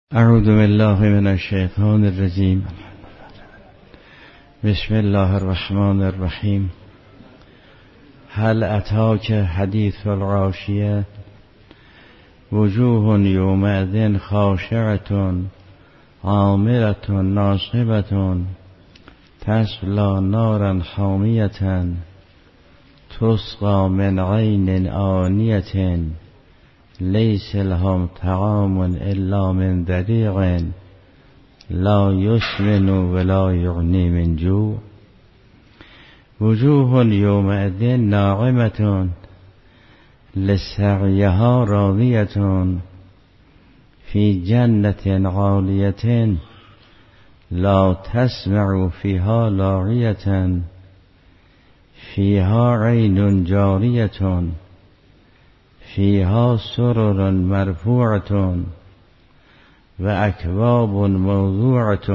اعوذ بالله من الشیطان الرجیم. بسم الله الرحمن الرحیم. هل اتاک حدیث الغاشیه وجوه یومئذ خاشعة عاملة ناصبة تصلی نارا حامیة تسقى من عین آنیة لیس لهم طعام الا من ضریع لا یسمن ولا یغنی من جوع وجوه یومئذ ناعمة لسعیها راضیة فی جنة عالیة لا تسمع فیها لاغیة فیها عین جاریة فیها سرر مرفوعة و اکواب موضوعة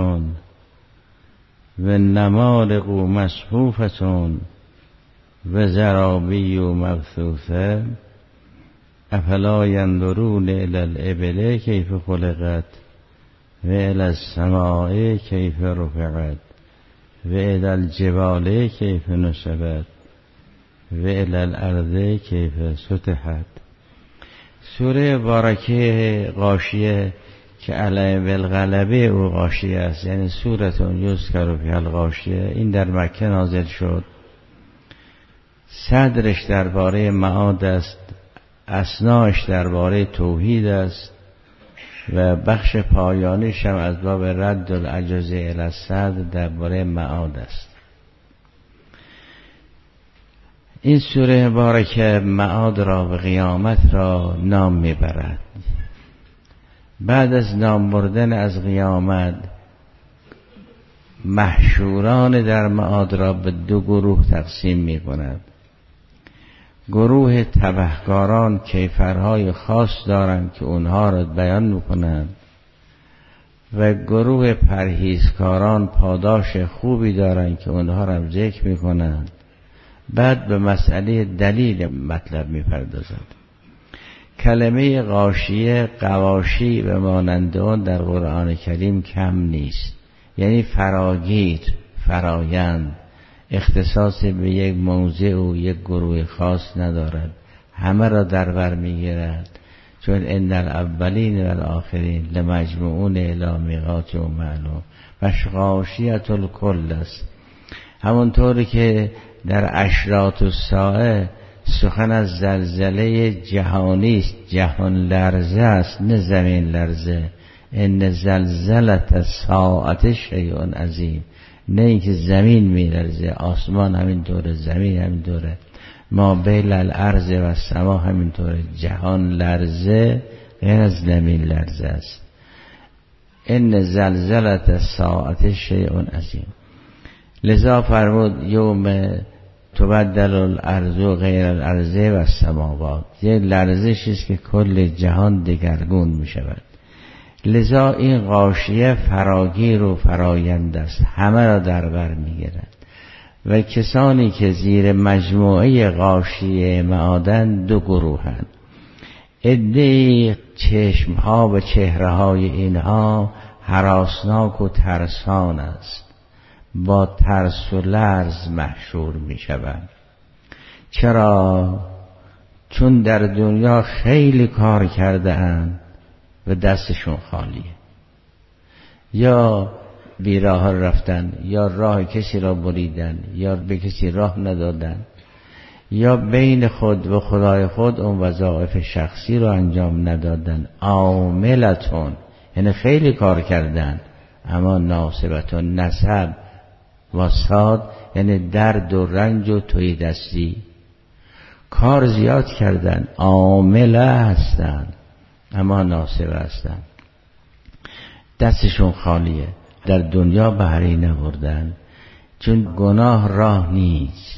و نمارق مصفوفة و زرابی مبثوثه افلا ینظرون الی الابل کیف خلقت و الی السماء کیف رفعت و الی الجبال کیف نصبت و الی الارض کیف سطحت. سوره بارکه غاشیه که علی بالغلبه او غاشیه است، یعنی سورتون یذکر فیها الغاشیه، این در مکه نازل شد. صدرش درباره معاد است، اثناش درباره توحید است و بخش پایانیش هم از باب رد العجزه الی الصدر درباره معاد است. این سوره مبارکه معاد را و قیامت را نام میبرد. بعد از نام بردن از قیامت، محشوران در معاد را به دو گروه تقسیم میکند. گروه تبهکاران کیفرهای خاص دارند که اونها را بیان میکنند و گروه پرهیزکاران پاداش خوبی دارند که اونها را ذکر میکنند. بعد به مسئله دلیل مطلب میپردازند. کلمه غاشیه، قواشی و مانند آن در قرآن کریم کم نیست، یعنی فراگیر، فرایند، اختصاص به یک موضع و یک گروه خاص ندارد، همه را در بر میگیرد. چون ان الاولین و الاخرین لمجموعون الی میقات معلوم و غاشیة الکل است. همونطوری که در اشراط الساعه سخن از زلزله جهانی است، جهان لرزه است نه زمین لرزه. ان زلزله الساعه شیء عظیم، نه اینکه زمین میلرزه، آسمان همینطوره، زمین همینطوره، ما بین الارض و السما همینطوره. جهان لرزه غیر از زمین لرزه است. ان زلزله الساعه شیء عظیم. لذا فرمود یوم تبدل الارض غیر الارض و السماوات، یک لرزشی است که کل جهان دگرگون می شود. لذا این غاشیه فراگیر و فرایند است، همه را در بر می گیرد. و کسانی که زیر مجموعه غاشیه معادن دو گروهند. عده‌ای چشمها و چهره های اینها هراسناک و ترسان است، با ترس و لرز محشور می شوند. چرا؟ چون در دنیا خیلی کار کرده اند و دستشون خالیه، یا بیراه رفتن، یا راه کسی را بریدن، یا به کسی راه ندادن، یا بین خود و خدای خود اون وظایف شخصی را انجام ندادن. عاملتون یعنی خیلی کار کردن، اما ناصبتون، نسب واساد یعنی درد و رنج و توی دستی، کار زیاد کردن، عامله هستن اما ناصب هستن، دستشون خالیه، در دنیا بهره نبردن. چون گناه راه نیست،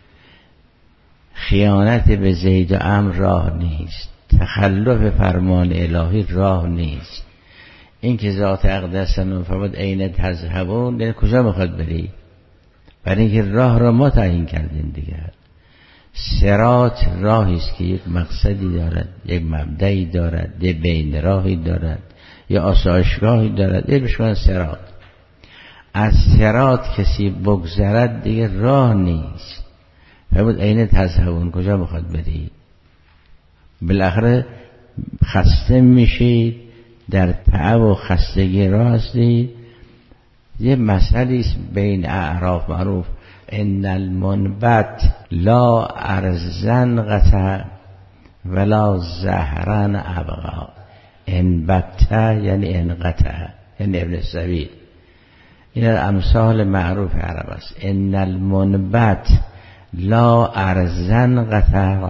خیانت به زید و عمرو راه نیست، تخلف فرمان الهی راه نیست. این که ذات اقدس فرمود عین تذهبون، یعنی کجا میخواد بری؟ برای اینکه راه را ما تعیین کردیم دیگر. صراط راهی است که یک مقصدی دارد، یک مبدأی دارد، یک بین راهی دارد، یا آسایشگاهی دارد، این بهش میگن صراط. از صراط کسی بگذرد دیگه راه نیست. فرمود عین تذهبون، کجا میخواد برید؟ بالاخره خسته میشید، در تعب و خستگی راه هستید. یه مسئله است بین اعراف معروف، ان المنبت لا ارزن قطع ولا زهرن ابقا. انبت یعنی انقطع، یعنی ابن السبیل. این امثال معروف عرب است. ان المنبت لا ارزن قطع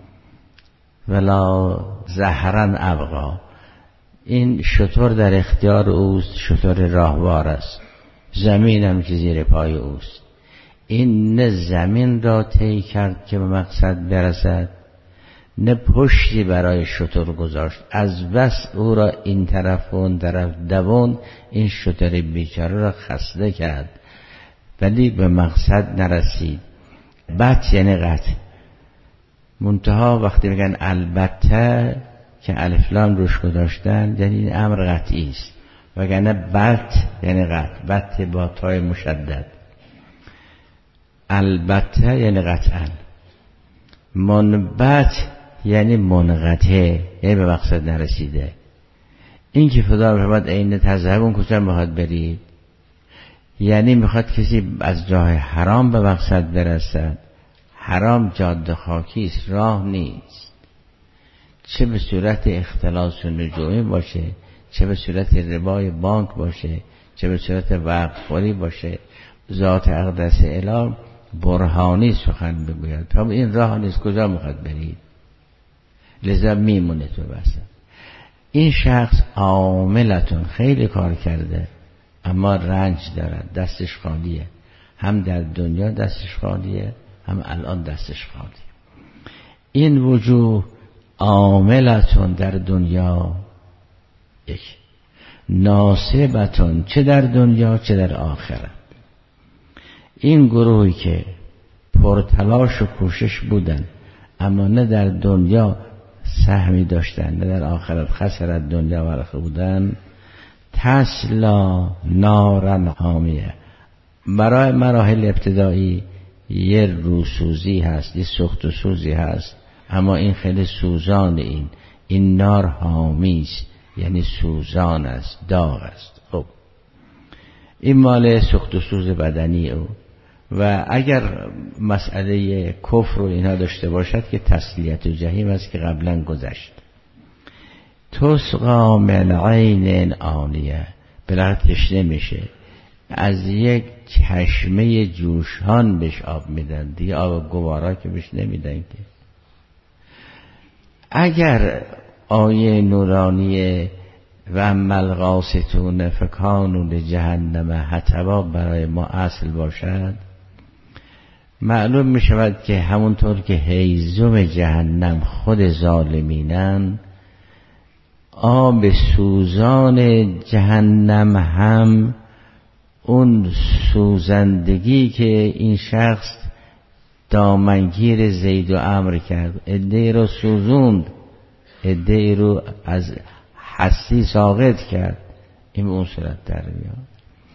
ولا زهرن ابقا. این شتر در اختیار اوست، شتر راهوار است، زمین هم که زیر پای اوست. این نه زمین را طی کرد که به مقصد برسد، نه پشتی برای شتر گذاشت. از بس او را این طرف و اون طرف دوان، این شتر بیچاره را خسته کرد ولی به مقصد نرسید. بط یعنی قطع. منتها وقتی میگن البته که الف لام روش گذاشتن یعنی این امر قطعی است، وگرنه بط یعنی قطع، بط با تای مشدد. البته یعنی قطعا. منبت یعنی منقطع، یعنی به مقصد نرسیده. این که خدا فرمود عین تذهبون، کجا میخواد برید؟ یعنی میخواد کسی از جای حرام به مقصد برسد. حرام جاده خاکی است، راه نیست. چه به صورت اختلاس و نجومی باشه، چه به صورت ربای بانک باشه، چه به صورت وقف خوری باشه، ذات اقدس اله برهانی سخن بگوید. تا این راه نیست، کجا میخواد برید؟ لذا میمونه تو بسه. این شخص عاملتون خیلی کار کرده اما رنج دارد، دستش خالیه. هم در دنیا دستش خالیه، هم الان دستش خالیه. این وجوه عاملتون در دنیا، یک ناصبتون چه در دنیا چه در آخرت. این گروهی که پرتلاش و کوشش بودن اما نه در دنیا سهمی داشتن نه در آخرت، خسرت دنیا و آخرت بودن، تسلا نارن حامیه. برای مراحل ابتدایی یه روسوزی هست، یه سوخت و سوزی هست، اما این خیلی سوزان. این نار حامی است، یعنی سوزان است، داغ است. خب این مال سوخت و سوز بدنی او. و اگر مسئله کفر و اینها داشته باشد که تسلیت و جهیم است که قبلا گذشت. تسقا من عین آنیه، بلغت تشنه میشه، از یک چشمه جوشان بهش آب میدن، دیگه آب گوارا که بهش نمیدن که. اگر آیه نورانیه و عمل قاستون فکانون لجهنم حطبا برای ما اصل باشد، معلوم می شود که همونطور که هیزم جهنم خود ظالمینن، آب سوزان جهنم هم اون سوزندگی که این شخص دامنگیر زید و عمرو کرد، عده‌ای رو سوزوند، عده‌ای رو از هستی ساقط کرد، این به اون صورت در میاد.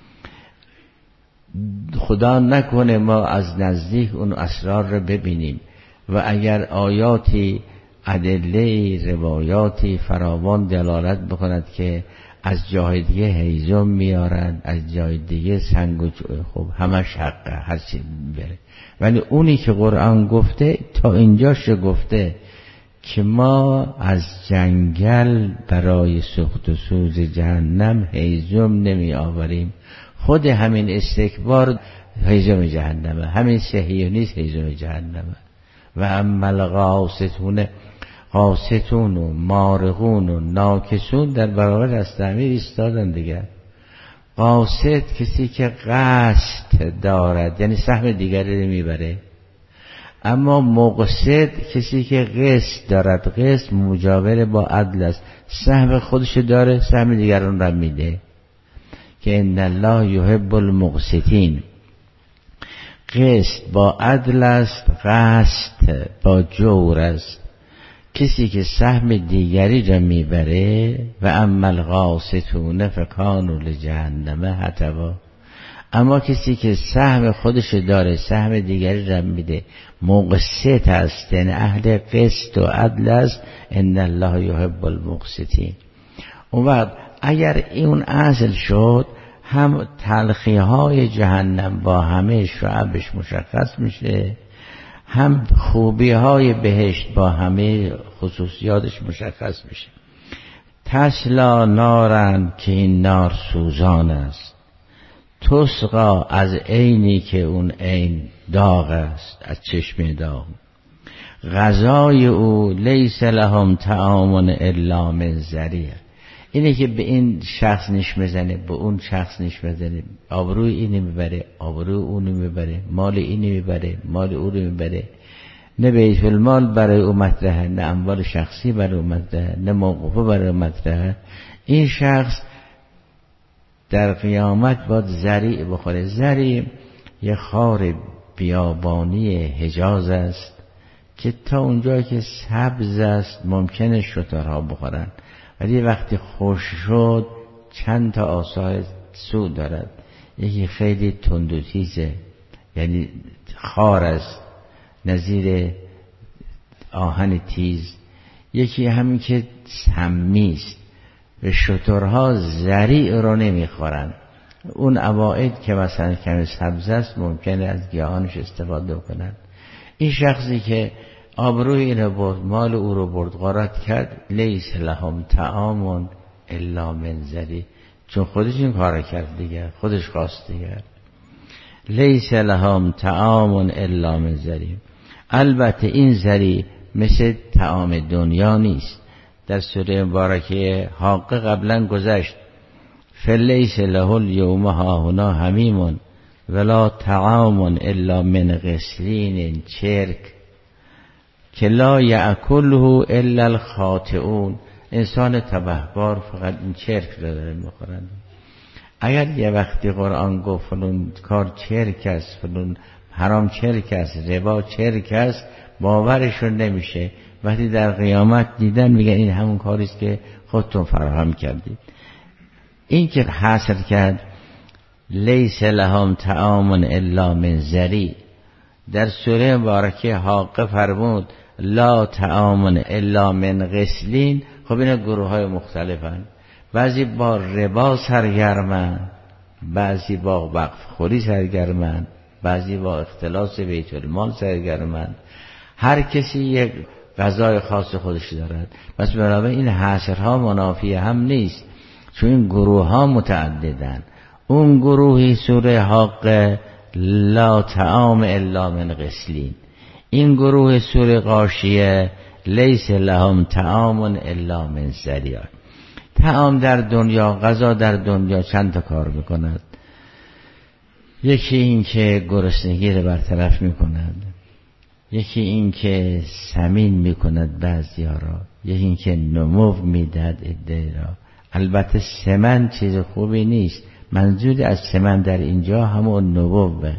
خدا نکنه ما از نزدیک اون اسرار رو ببینیم و اگر آیاتی، ادله، روایاتی فراوان دلالت بکند که از جای دیگه هیزم میارن، از جای دیگه سنگ و خب همش حقه، هر چی بره. ولی اونی که قرآن گفته تا اینجاش گفته که ما از جنگل برای سوخت و سوز جهنم هیزم نمی آوریم. خود همین استکبار هیزم جهنمه، همین صهیونیسم هیزم جهنمه. و عمل قاستون و مارغون و ناکسون در برابر از تعمیر ایستادن دیگر. قاست کسی که قصد دارد، یعنی سهم دیگری رو میبره. اما مقصد کسی که قسط دارد، قسط مجاور با عدل است، سهم خودش داره، سهم دیگران را میده. که ان الله یحب المقسطین، قسط با عدل است، قسط با جور است. کسی که سهم دیگری را میبره و اما القاسطون فکانوا لجهنم حطبا، اما کسی که سهم خودش داره سهم دیگری را میده مقسط است، یعنی اهل قسط و عدل است، ان الله یحب المقسطین. اون وقت اگر این اصل شد، هم تلخی های جهنم با همه شعبش مشخص میشه، هم خوبی های بهشت با همه خصوصیاتش مشخص میشه. تسلا نارن که این نار سوزان است، تسقا از عینی که اون عین داغ است، از چشمه داغ. غذای او لیس لهم طعام الا من ضریع، اینه که به این شخص نیش میزنه، به اون شخص نیش میزنه، آبروی اینو میبره، آبروی اونو میبره، مال اینو میبره، مال اونو میبره، نه بیت المال برای او مطرحه، نه اموال شخصی برای او مطرحه، نه موقوفه برای او مطرحه. این شخص در قیامت باید ذریع بخوره. ذریع یه خار بیابانی حجاز است که تا اونجایی که سبز است ممکنه شترها بخورن، ولی وقتی خوش شد چند تا آثار سو دارد. یکی خیلی تند و تیزه، یعنی خار است نظیر آهن تیز. یکی همین که سمی است، به شترها ذریع رو نمیخورن. اون عوائد که مثلا کمی سبز است ممکنه از گیاهانش استفاده کنند. این شخصی که آبروی اینو برد، مال او رو برد، غارت کرد، لیس لهم طعام الا من ضریع، چون خودش این کار کرد دیگه، خودش خواست دیگه. لیس لهم طعام الا من ضریع. البته این ضریع مثل طعام دنیا نیست. در سوره مبارکه حاقه قبلا گذشت، فلیس له الیوم هاهنا حمیم ولا طعام الا من غسلین چرک که لا یأکله الا الخاطئون. انسان تبهکار فقط این چرک رو داره میخورند. اگر یه وقتی قرآن گفت فلون کار چرک است، فلون حرام چرک است، ربا چرک است، باورشون نمیشه. وقتی در قیامت دیدن میگن این همون کاریست که خودتون فراهم کردید. این که حاصل کرد لیس لهم طعام الا من ضریع، در سوره مبارکه حاقه فرمود لا طعام الا من غسلین. خب اینا گروه های مختلفن، بعضی با ربا سرگرمن، بعضی با وقف خوری سرگرمن، بعضی با اختلاس بیت المال سرگرمن. هر کسی یک غذای خاص خودش دارد. پس بنابراین این حصرها منافی هم نیست، چون این گروه ها متعددن. اون گروهی سوره حاقه لا طعام الا من غسلین، این گروه سوره غاشیه لیس لهم طعام الا من ضریع. طعام در دنیا، غذا در دنیا چند تا کار میکند. یکی این که گرسنگی رو برطرف میکند، یکی این که سمین میکند بعضیا را، یکی این که نمو میدهد عده را. البته سمن چیز خوبی نیست، منظور از سمن در اینجا همون نبوه.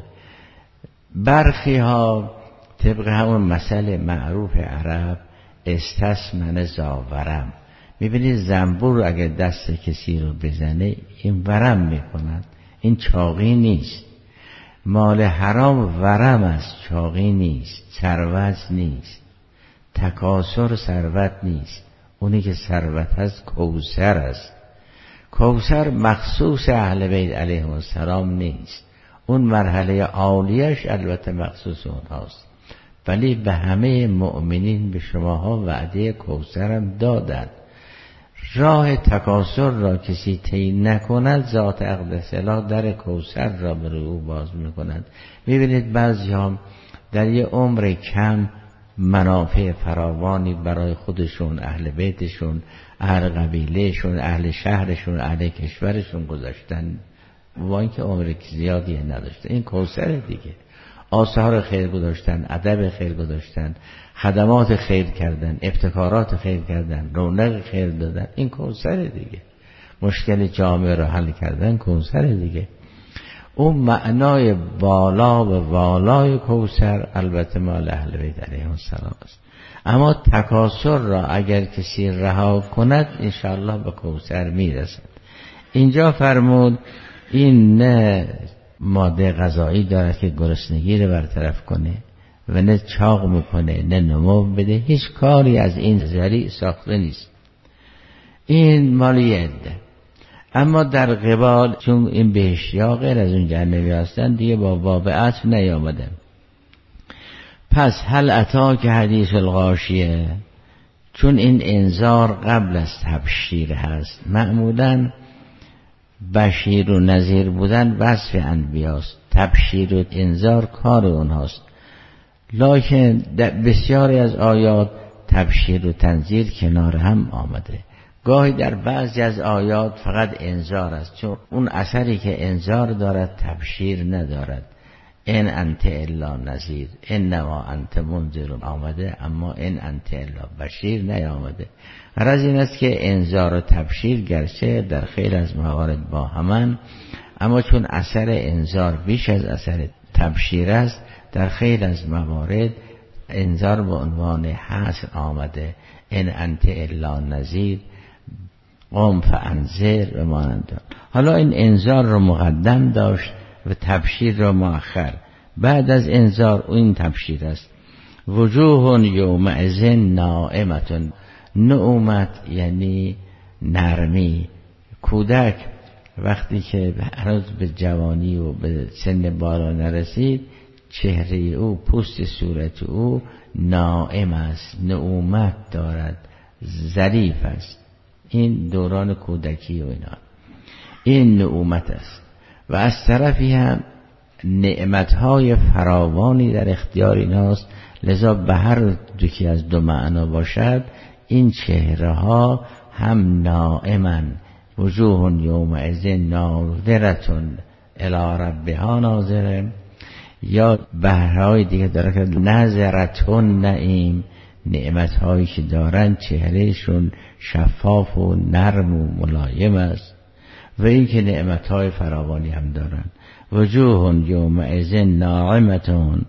برخی ها طبق همون مسئله معروف عرب استسمن زاورم، میبینید زنبور اگر دست کسی رو بزنه این ورم میکند، این چاقی نیست. مال حرام ورم است، چاقی نیست، ثروت نیست، تکاثر ثروت نیست. اونی که ثروت هست کوثر است. کوثر مخصوص اهل بیت علیهم السلام نیست، اون مرحله عالیش البته مخصوص اونهاست، ولی به همه مؤمنین به شماها وعده کوثر هم دادن. راه تکاثر را کسی طی نکند، ذات اقدس الله در کوثر را به روی او باز میکند. میبینید بعضی هم در یه عمر کم منافع فراوانی برای خودشون، اهل بیتشون، اهل قبیلهشون، اهل شهرشون، اهل کشورشون گذاشتن، و اینکه عمر زیادی نداشته. این کوثر دیگه. آثار خیر گذاشتن، ادب خیر گذاشتن، خدمات خیر کردن، ابتکارات خیر کردن، رونق خیر دادن، این کوثر دیگه. مشکل جامعه رو حل کردن، کوثر دیگه. اون معنای بالا و والای کوثر البته مال اهل بیت علیهم السلام است. اما تکاسر را اگر کسی رها کند انشاءالله به کوثر میرسد. اینجا فرمود این نه ماده غذایی دارد که گرسنگی رو برطرف کنه و نه چاق میکنه نه نمو بده، هیچ کاری از این ذریع ساخته نیست، این مالی عده. اما در قبال چون این بهشتی‌ها غیر از اون جهنمی هستن دیگه با باب عطف نیامدن. پس هل اتاک حدیث الغاشیه، چون این انذار قبل از تبشیر هست، معمولاً بشیر و نذیر بودن وصف انبیاست، تبشیر و انذار کار اونهاست، لکن در بسیاری از آیات تبشیر و تنذیر کنار هم آمده. گاهی در بعضی از آیات فقط انذار است، چون اون اثری که انذار دارد تبشیر ندارد. ان انت الا نذیر، انما انت منذر آمده، اما ان انت الا بشیر نیامده. غرض این است که انذار و تبشیر گرچه در خیلی از موارد با همان، اما چون اثر انذار بیش از اثر تبشیر است، در خیلی از موارد انذار به عنوان حصر آمده. ان انت الا نذیر، قم فانذر و مانند. حالا این انذار رو مقدم داشت و تبشیر را مؤخر. بعد از انذار این تبشیر است. وجوه یومئذ ناعمة، نعومت یعنی نرمی. کودک وقتی که هنوز به جوانی و به سن بالا نرسید، چهره او، پوست صورت او ناعم است، نعومت دارد، ظریف است. این دوران کودکی و اینا، این نعومت است. و از طرفی هم نعمتهای فراوانی در اختیار ایناست. لذا به هر دوکی از دو معنا باشد، این چهره ها هم نائمن، وجوه یومئذ ناظرتون الی ربها ناظره، یا بهرهای دیگه داره که نظرتون نعیم، نعمتهایی که دارن چهرهشون شفاف و نرم و ملایم است. و این که نعمتهای فراوانی هم دارن. وجوه یومئذ ناعمتون،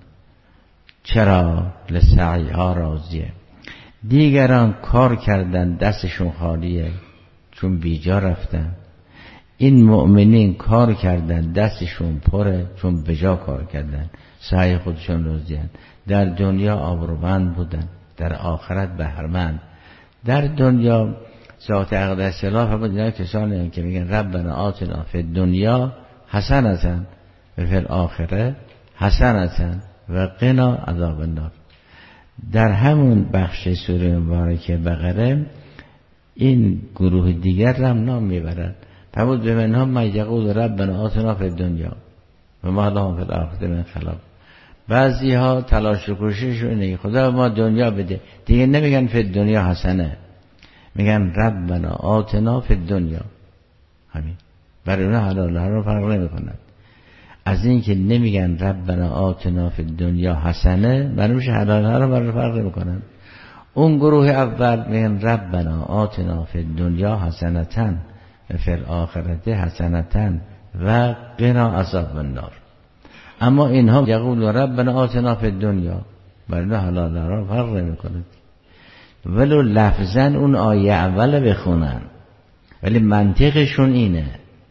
چرا؟ لسعیها راضیه. دیگران کار کردن دستشون خالیه چون بیجا رفتن، این مؤمنین کار کردن دستشون پره چون بجا کار کردن، سعی خودشون راضیه. در دنیا آبرومند بودن، در آخرت بهرمند. در دنیا ذات اقدس الله فرمود کسانی که میگن ربنا آتنا فی الدنیا حسنة و فی الاخره حسنة و قنا عذاب النار. در همون بخش سوره مبارکه بقره این گروه دیگر را هم نام میبرد. فرمود به منهم من یقول ربنا آتنا فی الدنیا و ما لهم فی الاخره من خلاق. بعضی ها تلاش و کوشششون اینه خدا ما دنیا بده، دیگه نمیگن فی الدنیا حسنه، میگن ربنا آتنا فی الدنیا. همین برای اونها حلال حرام فرق نمی کند. از این که نمیگن ربنا آتنا فی الدنیا حسنه، برایش حلال حرام برای فرق نمی کند. اون گروه اول میگن ربنا آتنا فی الدنیا حسنة و فی الاخره حسنة و قنا عذاب النار. اما اینها یقول ربنا آتنا فی الدنیا، برای حلال حرام فرق نمی کند. ولو لفظاً اون آیه اول بخونن، ولی منطقشون اینه،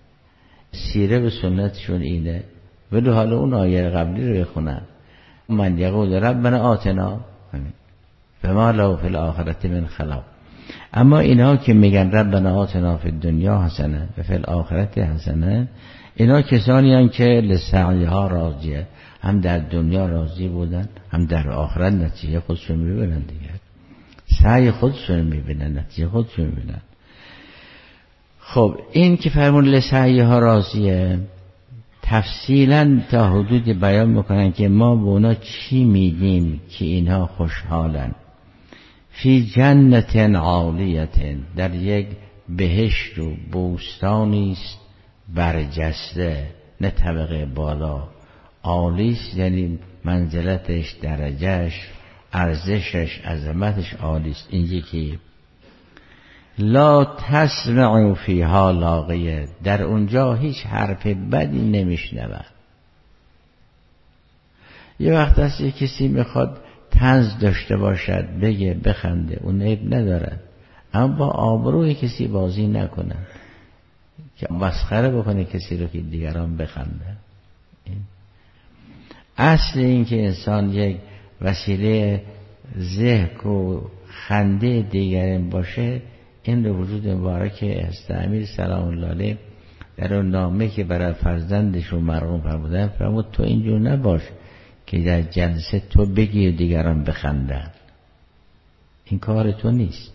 سیره و سنتشون اینه، ولو حالا اون آیه قبلی رو بخونن. من یقول ربنا آتنا و ما له فی الاخرة من خلاق. اما اینا که میگن ربنا آتنا فی الدنیا حسنه و فی الاخرة حسنه، اینا کسانی هستند که لسعیها راضیه، هم در دنیا راضی بودن، هم در آخرت نتیجه خودشون میبینن دیگه، سعی خودشون میبینن، نتیجه خودشون میبینن. خب این که فرمون لسعیها راضیه، تفصیلا تا حدود بیان میکنن که ما به اونا چی میگیم که اینها خوشحالن. فی جنت عالیت، در یک بهشت و بوستانیست برجسته، نه طبقه بالا، عالیست یعنی منزلتش، درجهش، ارزشش، عظمتش عالیست. این یکی. لا تسمع فیها لاغیه، در اونجا هیچ حرف بدی نمیشنود. یه وقت هست یه کسی میخواد طنز داشته باشد، بگه، بخنده، اون عیب ندارد، اما با آبروی کسی بازی نکنه که مسخره بکنه کسی رو که دیگران بخنده. اصل این که انسان یک وسیله ضحک و خنده دیگران باشه، این رو وجود مبارک حضرت امیر سلام الله علیه در اون نامه که برای فرزندشون مرحوم فرمودن فرمود تو اینجور نباش که در جلسه تو بگی و دیگران بخندن. این کار تو نیست.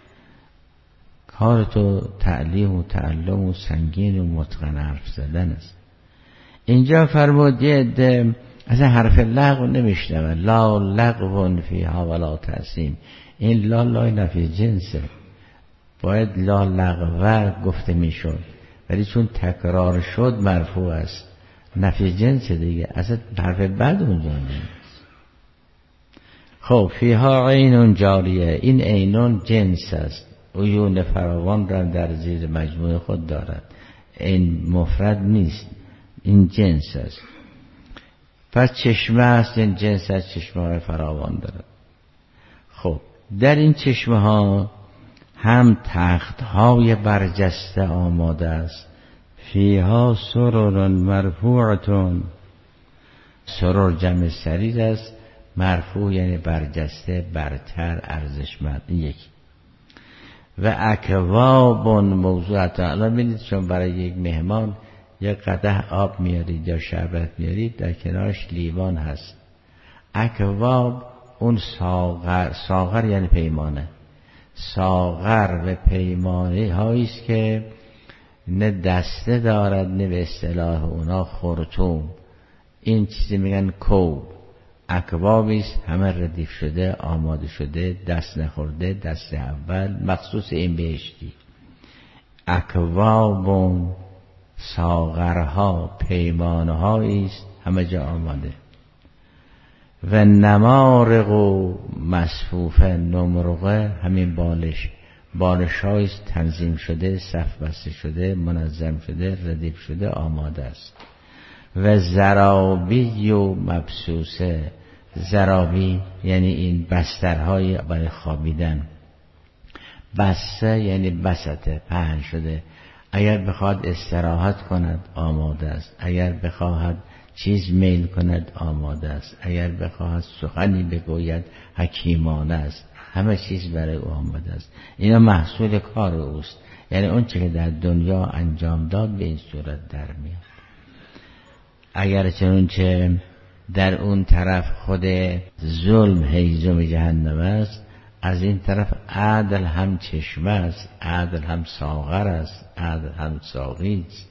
کار تو تعلیم و تعلم و سنگین و متقن حرف زدن است. اینجا فرمود یه اصلا حرف لغو نمیشنوه، لا لغو فیها ولا تأثیم. این لا نفی جنسه، باید لا لغو گفته میشد، ولی چون تکرار شد مرفوع است، نفی جنس دیگه، اصلا حرف بد اونجا نیست. خب فیها عین جاریه، این عینون جنس است، عیون فراوان را در زیر مجموعه خود دارد، این مفرد نیست، این جنس است. پس چشمه است، این جنس از چشمه های فراوان دارد. خب در این چشمه ها هم تخت های برجسته آماده است، فیها سرر مرفوعتون، سرر جمع سریر است، مرفوع یعنی برجسته، برتر، ارزشمند. یکی و اکواب موضوعت. الان ببینید چون برای یک مهمان یک قدح آب میارید یا شربت میارید، در کنارش لیوان هست. اکواب اون ساغر یعنی پیمانه، ساغر و پیمانه هاییست که نه دسته دارد نه به اصطلاح اونا خرطوم، این چیزی میگن کوب. اکوابیست همه ردیف شده، آماده شده، دست نخورده، دست اول، مخصوص این بهشتی. اکوابون ساغرها، پیمانهاییست همه جا آماده. و نمارق و مصفوفه، نمرقه همین بالش هاییست تنظیم شده، صف بسته شده، منظم شده، ردیف شده، آماده است. و زرابی و مبسوسه، زرابی یعنی این بسترهای برای خوابیدن، بسته یعنی بسته، پهن شده، اگر بخواد استراحت کند آماده است، اگر بخواهد چیز میل کند آماده است، اگر بخواهد سخنی بگوید حکیمانه است، همه چیز برای او آماده است. اینا محصول کار اوست، یعنی اون چه که در دنیا انجام داد به این صورت در میاد. اگر چنانچه در اون طرف خود ظلم هیزم جهنم است، از این طرف عدل هم چشمه است، عدل هم ساغر است، عدل هم ساقی است.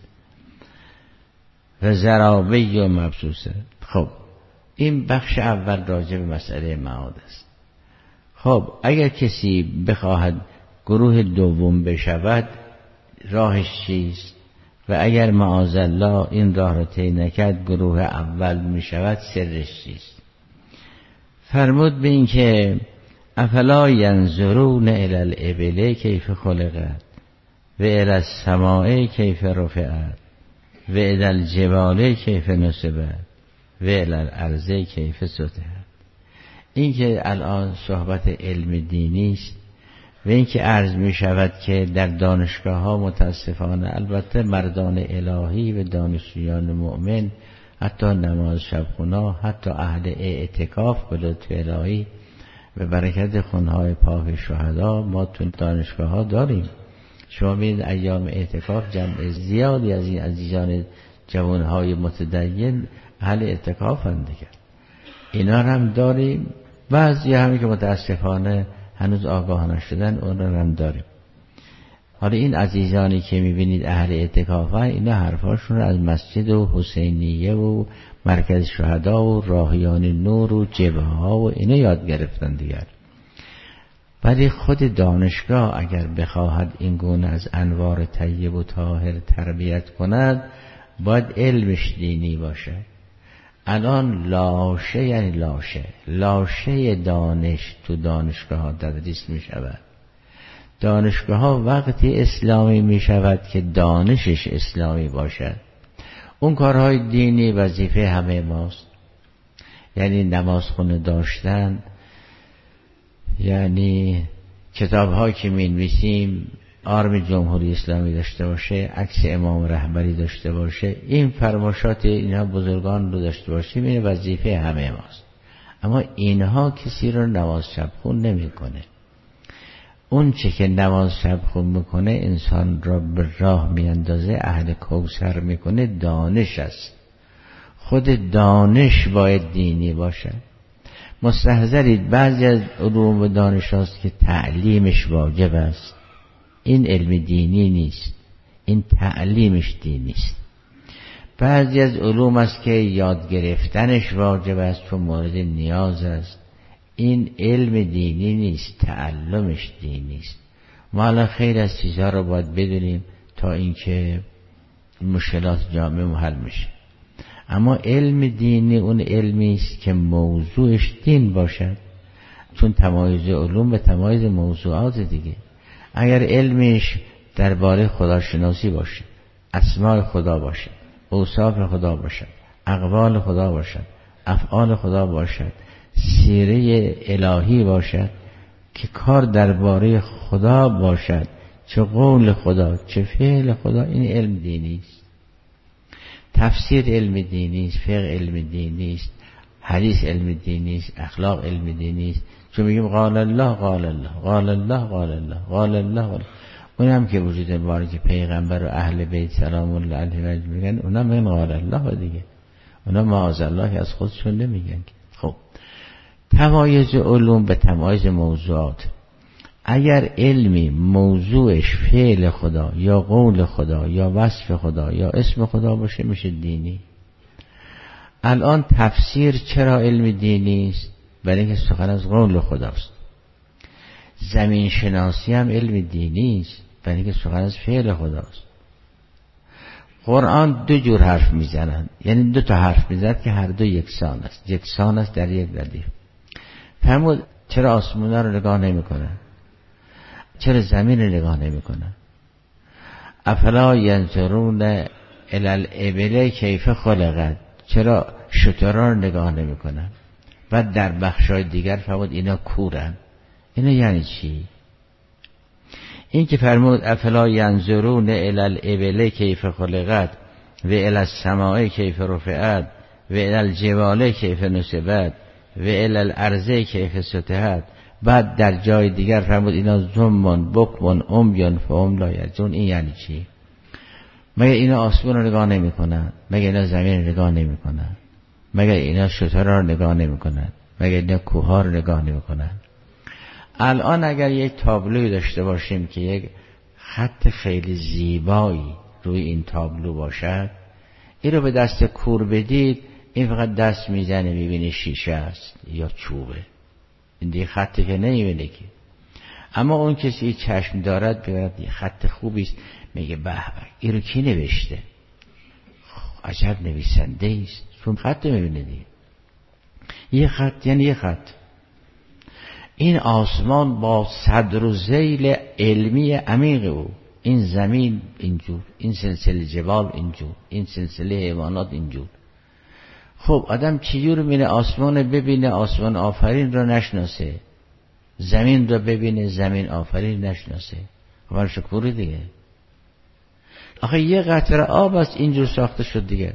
و زرابی و مبسوسه. خب این بخش اول راجع به مسئله معاد است. خب اگر کسی بخواهد گروه دوم بشود راهش چیست؟ و اگر معاذالله این راه را طی نکرد گروه اول می شود، سرش چیست؟ فرمود به این که افلا ینظرون الی الابل کیف خلقت و الی السماء کیف رفعت و الی الجبال کیف نصبت و الی الارض کیف سطحت. این که الان صحبت علم دینی است و این که عرض می شود که در دانشگاه ها متاسفانه، البته مردان الهی و دانشجویان مؤمن، حتی نماز شبخونا، حتی اهل اعتکاف به لطف الهی و برکت خونهای پاک شهدا ما تو دانشگاه ها داریم. شما ببینید ایام اعتکاف جمع زیادی از این عزیزان جوانهای متدین اهل اعتکاف هم دیگر، اینا هم داریم. بعضی همین که متاسفانه هنوز آگاه نشدن اون رو هم داریم. حالا این عزیزانی که میبینید اهل اعتکاف ها، اینا حرفاشون رو از مسجد و حسینیه و مرکز شهدا و راهیان نور و جبهه ها و اینا یاد گرفتن دیگر. ولی خود دانشگاه اگر بخواهد این گونه از انوار طیب و طاهر تربیت کند، باید علمش دینی باشه. الان لاشه یعنی لاشه دانش تو دانشگاه ها تدریس می شود. دانشگاه ها وقتی اسلامی می شود که دانشش اسلامی باشد. اون کارهای دینی وظیفه همه ماست. یعنی نمازخونه داشتن، یعنی کتاب‌هایی که می‌نویسیم آرم جمهوری اسلامی داشته باشه، عکس امام رهبری داشته باشه، این فرمایشات اینها بزرگان رو داشته باشیم، این وظیفه همه ماست. اما اینها کسی رو نماز شب خون نمی‌کنه. اون چه که نماز شب خون میکنه انسان را به راه میاندازه، اهل کوثر میکنه، دانش است. خود دانش باید دینی باشه. مستحضرید بعضی از علوم و دانش هاست که تعلیمش واجب است، این علم دینی نیست، این تعلیمش دینی است. بعضی از علوم است که یاد گرفتنش واجب است چون مورد نیاز است، این علم دینی نیست، تعلمش دینی است. ما الان خیلی از چیزها رو باید بدونیم تا اینکه مشکلات جامعه حل میشه. اما علم دینی اون علمی است که موضوعش دین باشد، چون تمایز علوم به تمایز موضوعات دیگه. اگر علمش درباره خداشناسی باشه، اسماء خدا باشه، اوصاف خدا باشد، اقوال خدا باشد، افعال خدا باشد، سیره الهی باشد که کار درباره خدا باشد، چه قول خدا چه فعل خدا، این علم دینی است. تفسیر علم دینی است، فقه علم دینی است، حدیث علم دینی است، اخلاق علم دینی است. چون میگیم قال الله قال الله قال الله قال الله قال الله، اونم که وجود مبارک پیغمبر و اهل بیت سلام الله علیهم میگن، اونم میگن قال الله دیگه، اونم معاذ الله از خودشون نمیگن. خب تمایز علوم به تمایز موضوعات. اگر علمی موضوعش فعل خدا یا قول خدا یا وصف خدا یا اسم خدا باشه میشه دینی. الان تفسیر چرا علم دینی است؟ برای اینکه سخن از قول خداست. زمین شناسی هم علم دینی است، برای اینکه سخن از فعل خداست. قرآن دو جور حرف میزنند، یعنی دو تا حرف میزند که هر دو یکسان است، یکسان است در یک ردیف. فرمود چرا آسمونا رو نگاه نمی کنن؟ چرا زمین رو نگاه نمی کنن؟ افلا ینظرون الی الابل کیف خلقت، چرا شتران رو نگاه نمی کنن؟ بعد در بخشای دیگر فرمود اینا کورن. اینا یعنی چی؟ این که فرمود افلا ینظرون الی الابل کیف خلقت و الی السماء کیف رفعت و الی الجبال کیف نصبت و الی الارض کیف سطحت، بعد در جای دیگر فرمود اینا زمون بکمون عمیان فهم لا یرجعون. این یعنی چی؟ مگه اینا آسمان رو نگاه نمی کنن؟ مگه اینا زمین رو نگاه نمی کنن؟ مگه اینا شترها رو نگاه نمی کنن؟ مگه اینا کوها رو نگاه نمی کنن؟ الان اگر یک تابلوی داشته باشیم که یک خط خیلی زیبایی روی این تابلو باشد، این رو به دست کور بدید، این فقط دست میزنه میبینه شیشه است یا چوبه، این دیگه خطی که نمیبینه که. اما اون کسی چشم دارد ببینید یه خط خوبی است، میگه به به این رو کی نوشته، عجب نویسنده است، چون خط میبینه دیگه. یه خط یعنی یه خط. این آسمان با صدر و ذیل علمی عمیق او، این زمین اینجور، این سلسله جبال اینجور، این سلسله حیوانات اینجور. خب آدم چجور میره آسمان ببینه آسمان آفرین رو نشناسه، زمین رو ببینه زمین آفرین نشناسه؟ خب شکوری دیگه. آخه یه قطره آب است اینجور ساخته شد دیگه.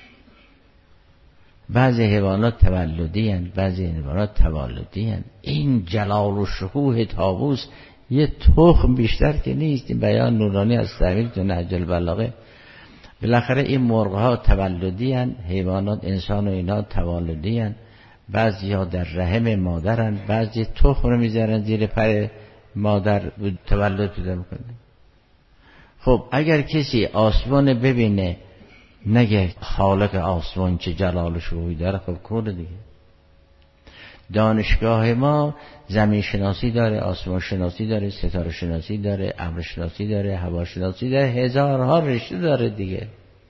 بعضی حیوانات تولدی هستند، بعضی حیوانات توالدی هستند. این جلال و شکوه طاووس یه تخم بیشتر که نیست. این بیان نورانی از تعبیر تو نهج البلاغه. بالاخره این مرغ‌ها تولدی هستند، حیوانات انسان و اینا توالدی هستند. بعضی ها در رحم مادرن، بعضی تخم رو میذارن زیر پر مادر تولد پیدا میکنه. خب اگر کسی آسمان ببینه نگه خالق آسمان چه جلال و شکوهی داره، خب کوره دیگه. دانشگاه ما زمین شناسی داره، آسمان شناسی داره، ستاره شناسی داره، ابر شناسی داره، هوا شناسی داره، هزارها رشته داره دیگه.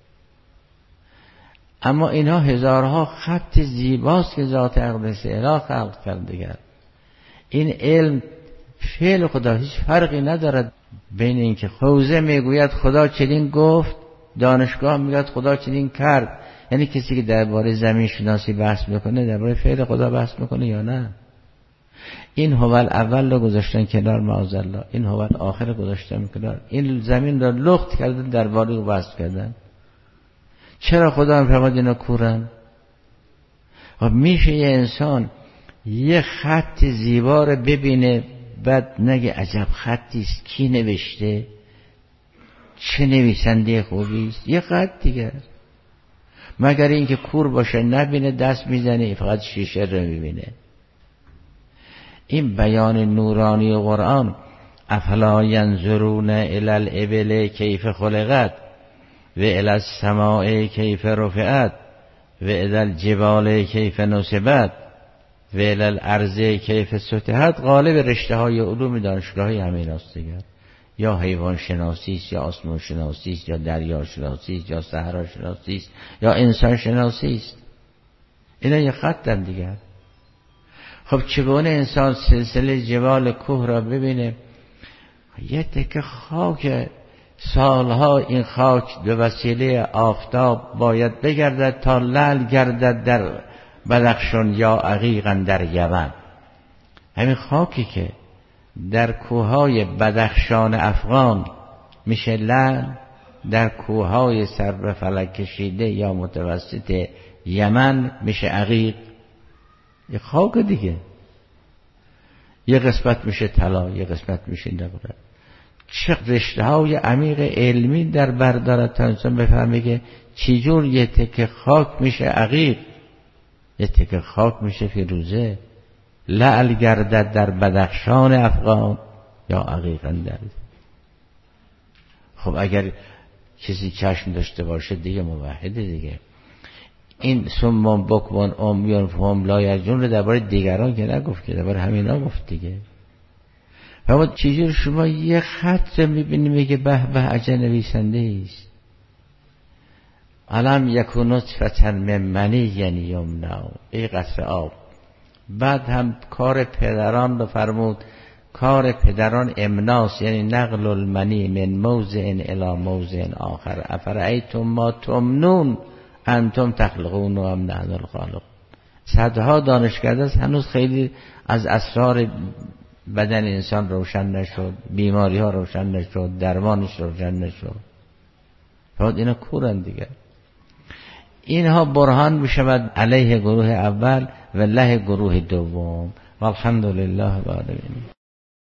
اما اینها هزارها خط زیباست که ذات اقدس اله خلق کرد دیگه. این علم فعل خدا هیچ فرقی ندارد بین این که حوزه میگوید خدا چنین گفت، دانشگاه میگوید خدا چنین کرد. یعنی کسی که درباره زمین شناسی بحث میکنه درباره فعل خدا بحث میکنه یا نه؟ این هو الاول رو گذاشتن کنار معاذالله، این هو الاخر گذاشتن کنار، این زمین رو لخت کردن درباره او بحث کردن. چرا خدا میفرماد اینا کورن؟ و میشه یه انسان یه خط زیبا رو ببینه بعد نگه عجب خطیست، کی نوشته، چه نویسنده خوبیست؟ یه خط دیگه، مگر اینکه کور باشه نبینه دست میزنه فقط شیشه رو میبینه. این بیان نورانی قرآن، افلا ینظرون الی الابل کیف خلقت و الی السماء کیف رفعت و الی الجبال کیف نصبت و الی الارض کیف سطحت. غالب رشته های علوم دانشگاهی همین است دیگر، یا حیوان شناسی است، یا آسمان شناسی است، یا دریا شناسی است، یا صحرا شناسی است، یا انسان شناسی است. اینا یه خطن دیگر. خب چگونه انسان سلسله جبال کوه را ببینه؟ یه تکه خاک، سالها این خاک به وسیله آفتاب باید بگردد تا لعل گردد در بدخشان یا عقیقا در یمن. همین خاکی که در کوههای بدخشان افغان میشه لعل، در کوههای سر به فلک کشیده یا متوسط یمن میشه عقیق. یه خاک دیگه، یه قسمت میشه طلا، یه قسمت میشه نقره. چه رشته های عمیق علمی در بردارد تا انسان بفهمه که چجور یه تکه خاک میشه عقیق، یه تکه خاک میشه فیروزه. لعل گردد در بدخشان افغان یا عقیقا در. خب اگر کسی چشم داشته باشه دیگه موحده دیگه. این سمون بکمون امیون فهم لایرجون رو درباره دیگران که نگفت، که درباره همینا گفت دیگه. اما چیزی شما یه خط میبینی میگه به به عجب نویسنده است. علم یکون نطفة من منی یعنی یمنا، ای قطره آب. بعد هم کار پدران رو فرمود، کار پدران امناس، یعنی نقل المنی من موضع الی موضع آخر. افرأیتم ما تمنون انتم تخلقون و هم نحن الخالق. صدها دانشکده است، هنوز خیلی از اسرار بدن انسان روشن نشد، بیماری ها روشن نشد، درمانش روشن نشد. فقط اینا کورن دیگه. اینها برهان میشود علیه گروه اول و له گروه دوم. والحمدلله رب العالمین.